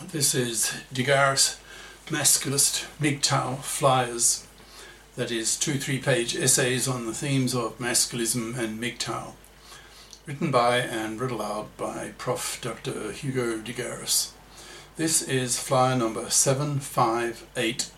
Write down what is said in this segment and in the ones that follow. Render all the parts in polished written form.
This is Degaris Masculist MGTOW Flyers, that is 2 3-page essays on the themes of masculism and MGTOW, written by and read aloud by Prof. Dr. Hugo Degaris. This is flyer number 758,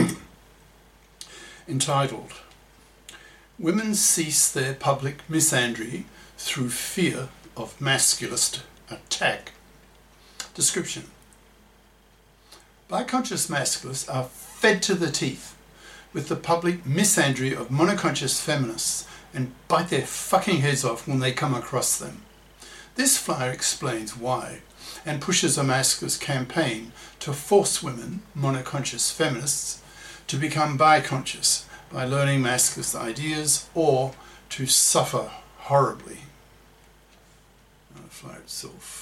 entitled Women Cease Their Public Misandry Through Fear of Masculist Attack. Description: Biconscious masculists are fed to the teeth with the public misandry of monoconscious feminists and bite their fucking heads off when they come across them. This flyer explains why and pushes a masculist campaign to force women, monoconscious feminists, to become biconscious by learning masculist ideas or to suffer horribly. The flyer itself.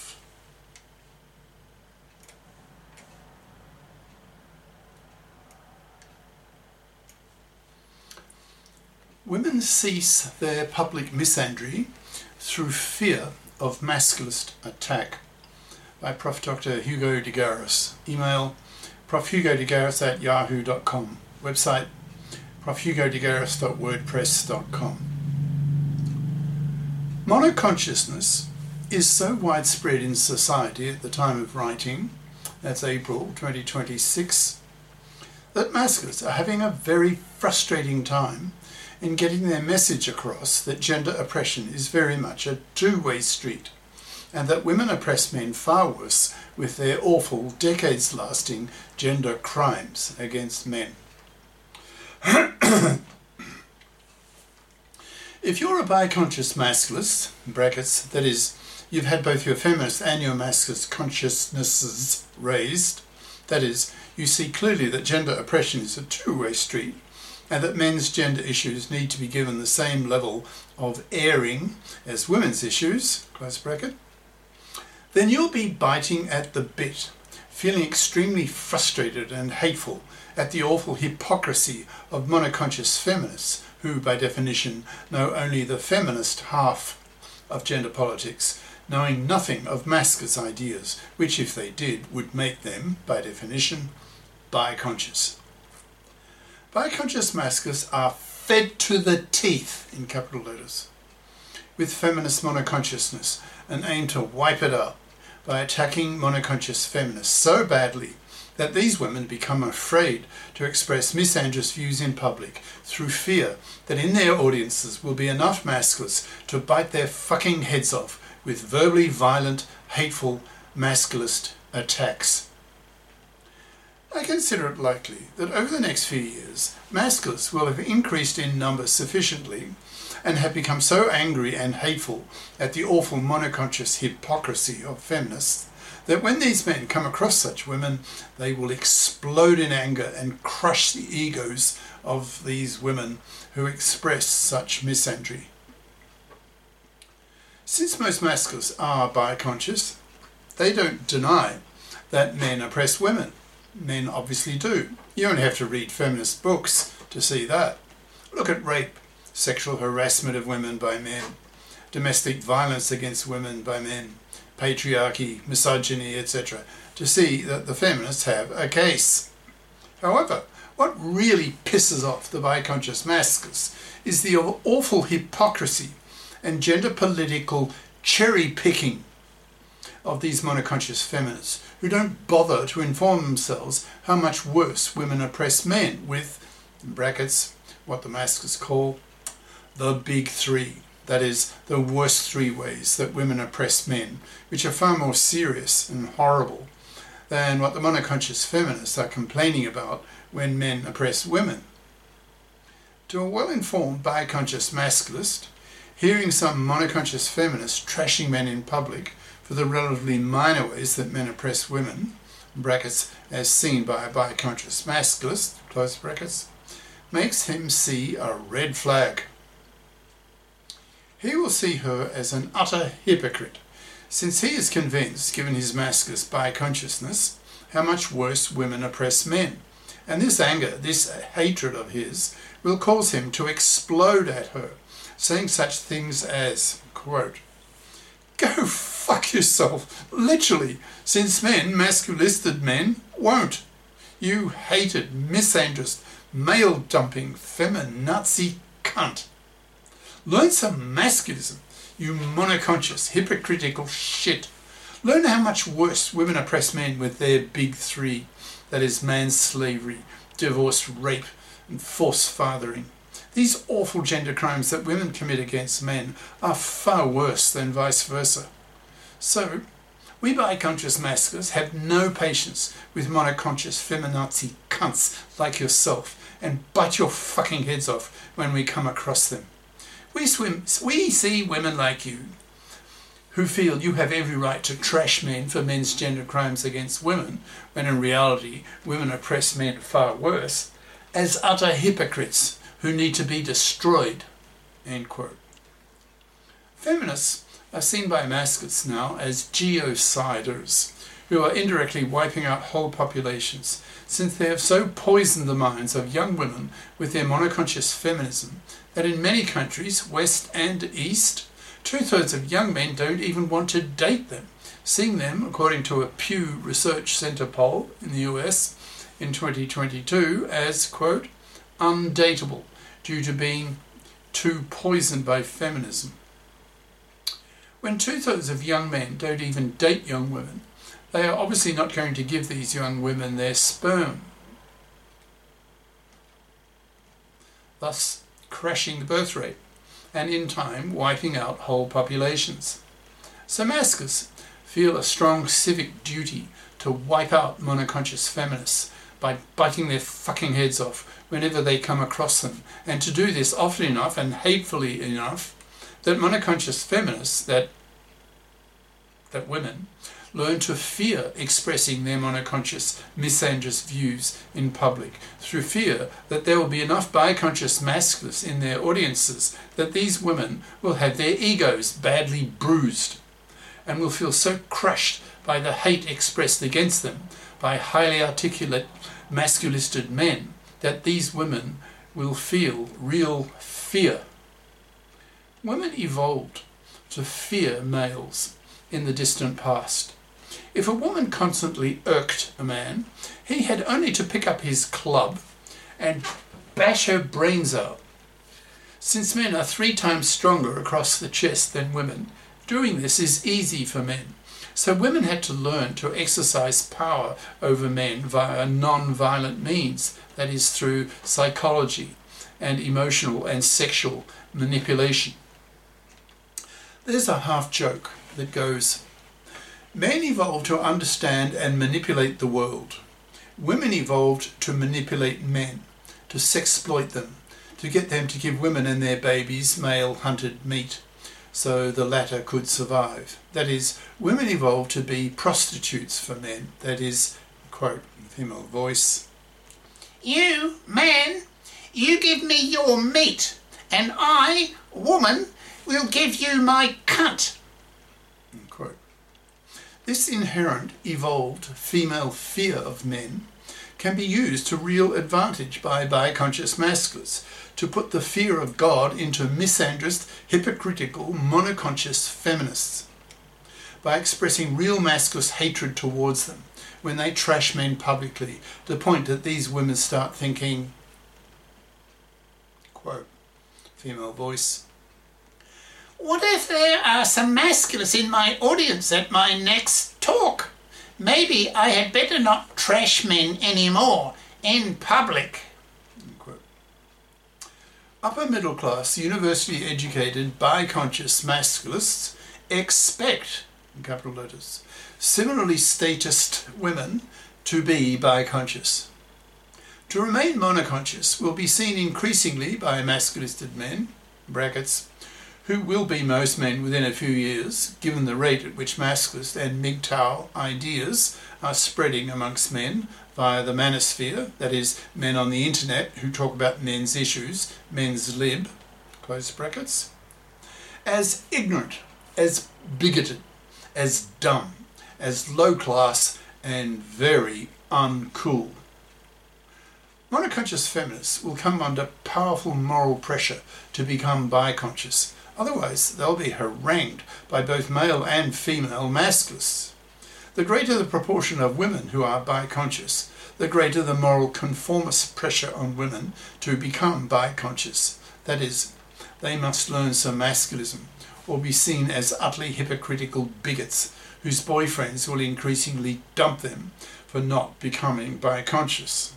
Women cease their public misandry through fear of masculist attack, by Prof. Dr. Hugo Degaris. Email profhugodegaris@yahoo.com. Website profhugodegaris.wordpress.com. Monoconsciousness is so widespread in society at the time of writing, that's April 2026, that masculists are having a very frustrating time in getting their message across that gender oppression is very much a two-way street, and that women oppress men far worse with their awful, decades-lasting gender crimes against men. If you're a biconscious masculist, brackets, that is, you've had both your feminist and your masculist consciousnesses raised, that is, you see clearly that gender oppression is a two-way street, and that men's gender issues need to be given the same level of airing as women's issues, close bracket, then you'll be biting at the bit, feeling extremely frustrated and hateful at the awful hypocrisy of monoconscious feminists who, by definition, know only the feminist half of gender politics, knowing nothing of masculist ideas, which, if they did, would make them, by definition, biconscious. Biconscious masculists are fed to the teeth, in capital letters, with feminist monoconsciousness and aim to wipe it out by attacking monoconscious feminists so badly that these women become afraid to express misandrous views in public through fear that in their audiences will be enough masculists to bite their fucking heads off with verbally violent, hateful, masculist attacks. I consider it likely that over the next few years, masculists will have increased in number sufficiently and have become so angry and hateful at the awful monoconscious hypocrisy of feminists that when these men come across such women, they will explode in anger and crush the egos of these women who express such misandry. Since most masculists are biconscious, they don't deny that men oppress women. Men obviously do. You only have to read feminist books to see that. Look at rape, sexual harassment of women by men, domestic violence against women by men, patriarchy, misogyny, etc., to see that the feminists have a case. However, what really pisses off the biconscious masculists is the awful hypocrisy and gender political cherry picking of these monoconscious feminists who don't bother to inform themselves how much worse women oppress men with, in brackets, what the masculists call the big three, that is, the worst 3 ways that women oppress men, which are far more serious and horrible than what the monoconscious feminists are complaining about when men oppress women. To a well-informed biconscious masculist, hearing some monoconscious feminists trashing men in public for the relatively minor ways that men oppress women, brackets, as seen by a biconscious masculist, close brackets, makes him see a red flag. He will see her as an utter hypocrite, since he is convinced, given his masculist biconsciousness, how much worse women oppress men, and this anger, this hatred of his, will cause him to explode at her, saying such things as, quote, Go fuck yourself, literally, since men, masculistic men, won't. You hated, misandrist, male-dumping, feminazi cunt. Learn some masculism, you monoconscious, hypocritical shit. Learn how much worse women oppress men with their big three, that is manslavery, divorce, rape, and forced fathering. These awful gender crimes that women commit against men are far worse than vice versa. So, we bi-conscious masculists have no patience with monoconscious feminazi cunts like yourself and bite your fucking heads off when we come across them. We see women like you who feel you have every right to trash men for men's gender crimes against women, when in reality women oppress men far worse, as utter hypocrites who need to be destroyed. End quote. Feminists are seen by masculists now as genociders, who are indirectly wiping out whole populations, since they have so poisoned the minds of young women with their monoconscious feminism that in many countries, West and East, 2/3 of young men don't even want to date them, seeing them, according to a Pew Research Center poll in the US in 2022, as, quote, undateable due to being too poisoned by feminism. When 2/3 of young men don't even date young women, they are obviously not going to give these young women their sperm, thus crashing the birth rate, and in time wiping out whole populations. So masculists feel a strong civic duty to wipe out monoconscious feminists by biting their fucking heads off whenever they come across them, and to do this often enough and hatefully enough that monoconscious feminists, that women, learn to fear expressing their monoconscious, misandrist views in public, through fear that there will be enough bi-conscious masculists in their audiences that these women will have their egos badly bruised and will feel so crushed by the hate expressed against them by highly articulate masculistic men that these women will feel real fear. Women evolved to fear males in the distant past. If a woman constantly irked a man, he had only to pick up his club and bash her brains out. Since men are 3 times stronger across the chest than women, doing this is easy for men. So women had to learn to exercise power over men via non-violent means, that is through psychology and emotional and sexual manipulation. There's a half joke that goes, men evolved to understand and manipulate the world. Women evolved to manipulate men, to sexploit them, to get them to give women and their babies male-hunted meat, so the latter could survive. That is, women evolved to be prostitutes for men. That is, quote, female voice, you, man, you give me your meat, and I, woman, will give you my cunt. Quote. This inherent, evolved female fear of men can be used to real advantage by bi-conscious masculists to put the fear of God into misandrist, hypocritical, monoconscious feminists by expressing real masculinist hatred towards them when they trash men publicly, to the point that these women start thinking, quote, female voice, what if there are some masculists in my audience at my next talk? Maybe I had better not trash men anymore in public. Quote. Upper middle class, university educated, bi-conscious masculists expect, in capital letters, similarly statist women to be bi-conscious. To remain monoconscious will be seen increasingly by masculistic men, brackets, who will be most men within a few years, given the rate at which masculist and MGTOW ideas are spreading amongst men via the manosphere, that is, men on the internet who talk about men's issues, men's lib, close brackets, as ignorant, as bigoted, as dumb, as low class and very uncool. Monoconscious feminists will come under powerful moral pressure to become bi-conscious, Otherwise, they'll be harangued by both male and female masculists. The greater the proportion of women who are bi-conscious, the greater the moral conformist pressure on women to become bi-conscious. That is, they must learn some masculism or be seen as utterly hypocritical bigots whose boyfriends will increasingly dump them for not becoming bi-conscious.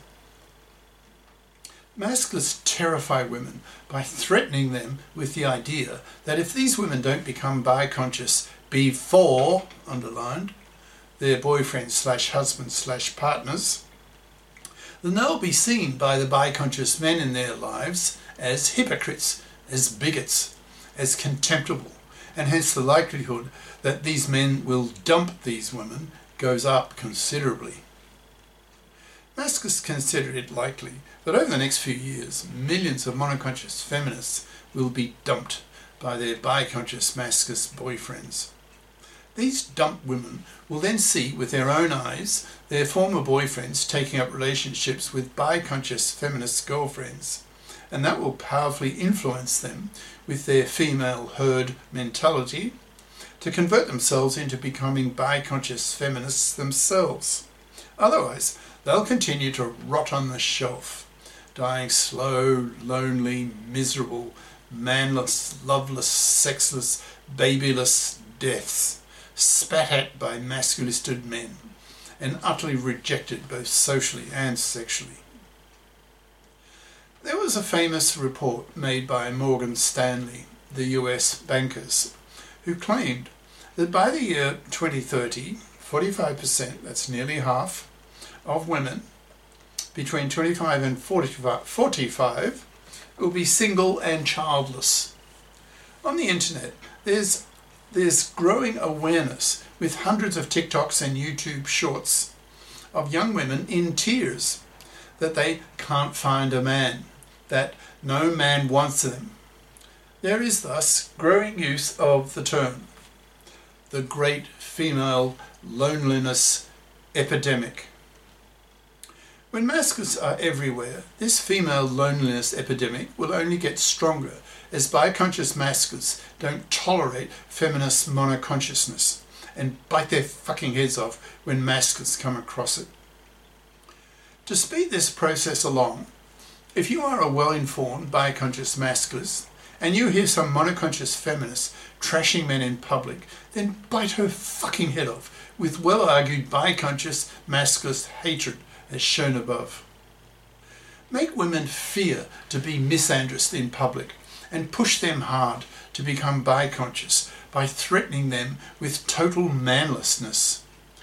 Masculists terrify women by threatening them with the idea that if these women don't become bi-conscious before, underlined, their boyfriends/husbands/partners, then they'll be seen by the bi-conscious men in their lives as hypocrites, as bigots, as contemptible, and hence the likelihood that these men will dump these women goes up considerably. Masculists consider it likely that over the next few years, millions of monoconscious feminists will be dumped by their bi-conscious masculinist boyfriends. These dumped women will then see with their own eyes their former boyfriends taking up relationships with bi-conscious feminist girlfriends, and that will powerfully influence them with their female herd mentality to convert themselves into becoming bi-conscious feminists themselves. Otherwise, they'll continue to rot on the shelf, dying slow, lonely, miserable, manless, loveless, sexless, babyless deaths, spat at by masculisted men, and utterly rejected both socially and sexually. There was a famous report made by Morgan Stanley, the US bankers, who claimed that by the year 2030, 45%, that's nearly half, of women between 25 and 45 will be single and childless. On the internet, there's growing awareness with hundreds of TikToks and YouTube shorts of young women in tears that they can't find a man, that no man wants them. There is thus growing use of the term, the great female loneliness epidemic. When masculists are everywhere, this female loneliness epidemic will only get stronger as bi-conscious masculists don't tolerate feminist monoconsciousness and bite their fucking heads off when masculists come across it. To speed this process along, if you are a well-informed bi-conscious masculist and you hear some monoconscious feminist trashing men in public, then bite her fucking head off with well-argued bi-conscious masculist hatred as shown above. Make women fear to be misandrist in public and push them hard to become bi-conscious by threatening them with total manlessness.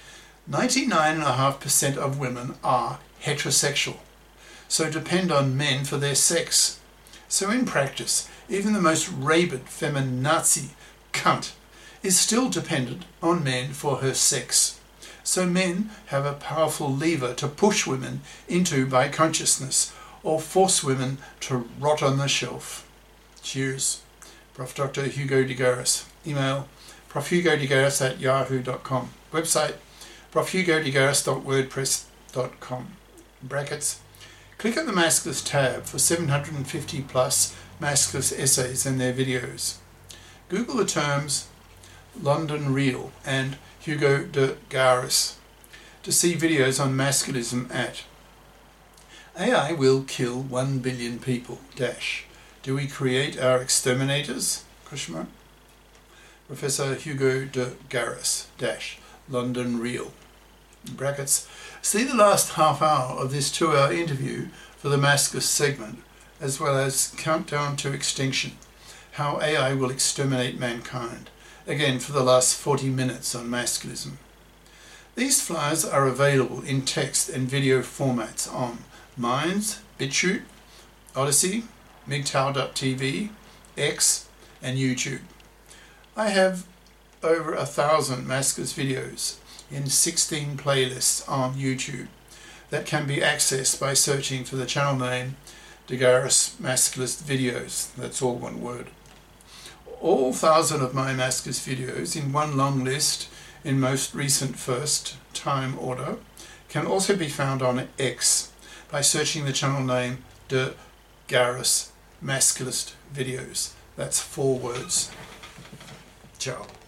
99.5% of women are heterosexual, so depend on men for their sex. So in practice, even the most rabid feminazi cunt is still dependent on men for her sex. So men have a powerful lever to push women into bi-consciousness or force women to rot on the shelf. Cheers. Prof. Dr. Hugo de Garis. Email profhugodegaris@yahoo.com. Website profhugodegaris.wordpress.com. Brackets. Click on the Masculist tab for 750 plus Masculist essays and their videos. Google the terms London Real and Hugo de Garis to see videos on masculism at AI will kill 1 billion people. Do we create our exterminators? Professor Hugo de Garis London Real. Brackets. See the last half hour of this 2-hour interview for the masculist segment, as well as Countdown to Extinction, How AI Will Exterminate Mankind, again for the last 40 minutes on masculism. These flyers are available in text and video formats on Minds, BitChute, Odyssey, MGTOW.tv, X, and YouTube. I have over 1,000 masculist videos in 16 playlists on YouTube that can be accessed by searching for the channel name De Garis Masculist Videos. That's all one word. All 1,000 of my masculist videos in one long list in most recent first time order can also be found on X by searching the channel name De Garis Masculist Videos. That's 4 words. Ciao.